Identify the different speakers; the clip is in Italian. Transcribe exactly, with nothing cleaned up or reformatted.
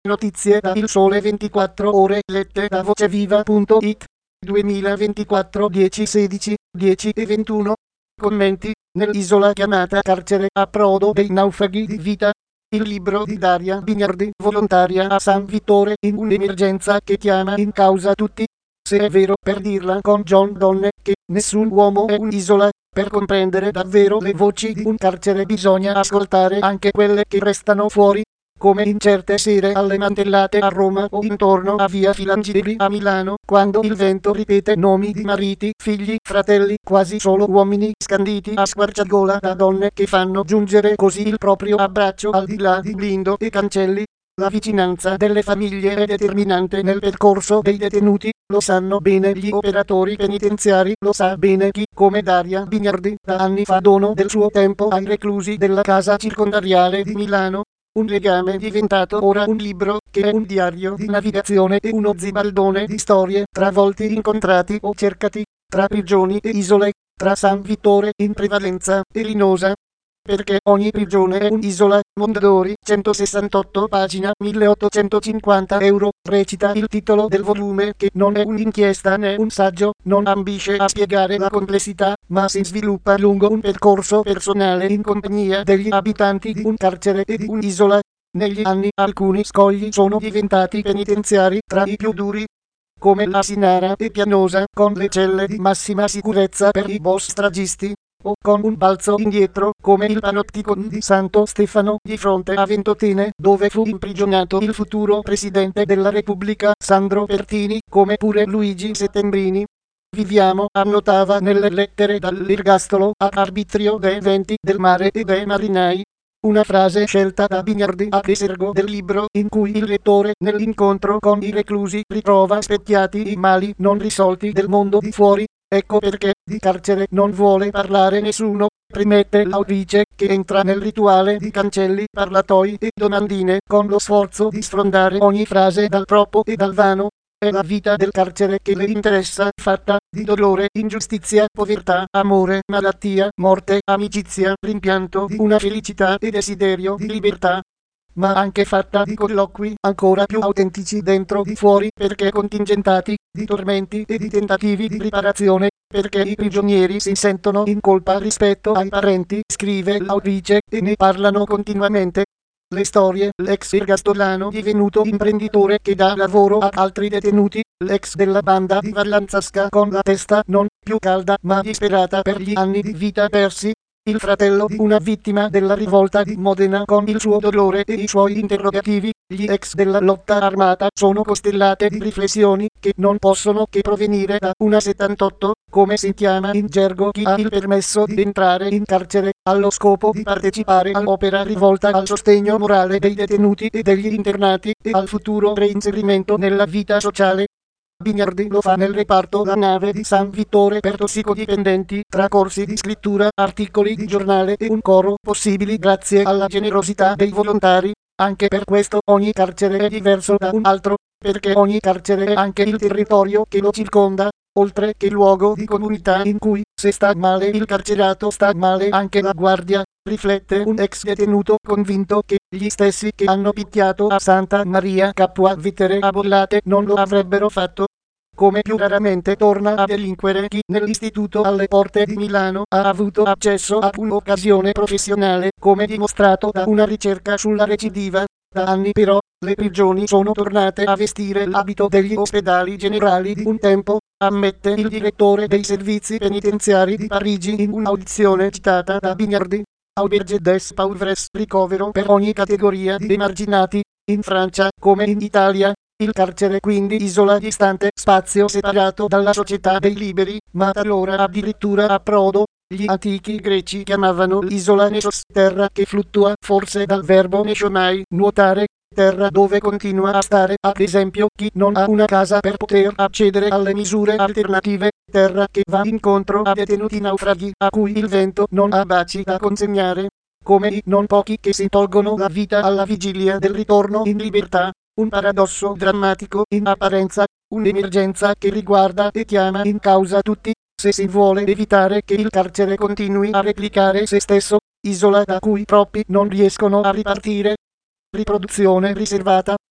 Speaker 1: Notizie da Il Sole ventiquattro Ore lette da voceviva punto it duemilaventiquattro dieci sedici dieci e ventuno. Commenti. Nell'isola chiamata carcere approdo dei naufraghi di vita. Il libro di Daria Bignardi, volontaria a San Vittore in un'emergenza che chiama in causa tutti. Se è vero, per dirla con John Donne, che nessun uomo è un'isola, per comprendere davvero le voci di un carcere bisogna ascoltare anche quelle che restano fuori, come in certe sere alle mantellate a Roma o intorno a via Filangieri a Milano, quando il vento ripete nomi di mariti, figli, fratelli, quasi solo uomini scanditi a squarciagola da donne che fanno giungere così il proprio abbraccio al di là di blindo e cancelli. La vicinanza delle famiglie è determinante nel percorso dei detenuti, lo sanno bene gli operatori penitenziari, lo sa bene chi, come Daria Bignardi, da anni fa dono del suo tempo ai reclusi della casa circondariale di Milano. Un legame diventato ora un libro, che è un diario di navigazione e uno zibaldone di storie tra volti incontrati o cercati, tra prigioni e isole, tra San Vittore in prevalenza e Linosa. Perché ogni prigione è un'isola. Mondadori, centosessantotto pagina milleottocentocinquanta euro, recita il titolo del volume, che non è un'inchiesta né un saggio, non ambisce a spiegare la complessità, ma si sviluppa lungo un percorso personale in compagnia degli abitanti di un carcere e di un'isola. Negli anni alcuni scogli sono diventati penitenziari tra i più duri, come l'Asinara e Pianosa, con le celle di massima sicurezza per i boss stragisti, o con un balzo indietro come il Panopticon di Santo Stefano di fronte a Ventotene, dove fu imprigionato il futuro presidente della Repubblica Sandro Pertini, come pure Luigi Settembrini. Viviamo, annotava nelle lettere dall'ergastolo, a arbitrio dei venti del mare e dei marinai. Una frase scelta da Bignardi a esergo del libro, in cui il lettore, nell'incontro con i reclusi, ritrova specchiati i mali non risolti del mondo di fuori. Ecco perché di carcere non vuole parlare nessuno, premette l'autrice, che entra nel rituale di cancelli, parlatoi e domandine, con lo sforzo di sfrondare ogni frase dal troppo e dal vano. È la vita del carcere che le interessa, fatta di dolore, ingiustizia, povertà, amore, malattia, morte, amicizia, rimpianto di una felicità e desiderio di libertà, ma anche fatta di colloqui ancora più autentici dentro di fuori, perché contingentati, di tormenti e di tentativi di riparazione, perché i prigionieri si sentono in colpa rispetto ai parenti, scrive l'autrice, e ne parlano continuamente. Le storie, l'ex ergastolano divenuto imprenditore che dà lavoro a altri detenuti, l'ex della banda di Vallanzasca con la testa non più calda ma disperata per gli anni di vita persi, il fratello di una vittima della rivolta di Modena con il suo dolore e i suoi interrogativi, gli ex della lotta armata sono costellate di riflessioni che non possono che provenire da una settantotto, come si chiama in gergo chi ha il permesso di entrare in carcere, allo scopo di partecipare all'opera rivolta al sostegno morale dei detenuti e degli internati e al futuro reinserimento nella vita sociale. Bignardi lo fa nel reparto La Nave di San Vittore per tossicodipendenti, tra corsi di scrittura, articoli di giornale e un coro possibili grazie alla generosità dei volontari. Anche per questo ogni carcere è diverso da un altro, perché ogni carcere è anche il territorio che lo circonda, oltre che luogo di comunità in cui, se sta male il carcerato sta male anche la guardia, riflette un ex detenuto convinto che gli stessi che hanno picchiato a Santa Maria Capua Vetere a Bollate non lo avrebbero fatto. Come più raramente torna a delinquere chi nell'istituto alle porte di Milano ha avuto accesso a un'occasione professionale, come dimostrato da una ricerca sulla recidiva. Da anni però, le prigioni sono tornate a vestire l'abito degli ospedali generali di un tempo, ammette il direttore dei servizi penitenziari di Parigi in un'audizione citata da Bignardi. Auberge des pauvres, ricovero per ogni categoria di emarginati. In Francia, come in Italia, il carcere quindi isola distante, spazio separato dalla società dei liberi, ma talora addirittura approdo. Gli antichi greci chiamavano l'isola nesos, terra che fluttua, forse dal verbo nesomai, nuotare, terra dove continua a stare, ad esempio, chi non ha una casa per poter accedere alle misure alternative, terra che va incontro a detenuti naufraghi a cui il vento non ha baci da consegnare, come i non pochi che si tolgono la vita alla vigilia del ritorno in libertà. Un paradosso drammatico in apparenza, un'emergenza che riguarda e chiama in causa tutti, se si vuole evitare che il carcere continui a replicare se stesso, isola da cui troppi non riescono a ripartire. Riproduzione riservata.